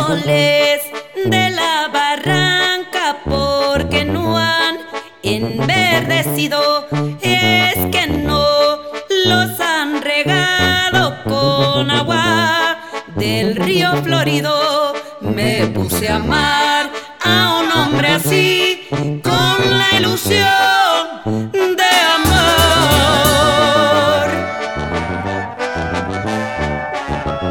árboles de la barranca porque no han enverdecido, es que no los han regado con agua del río florido. Me puse a amar a un hombre así con la ilusión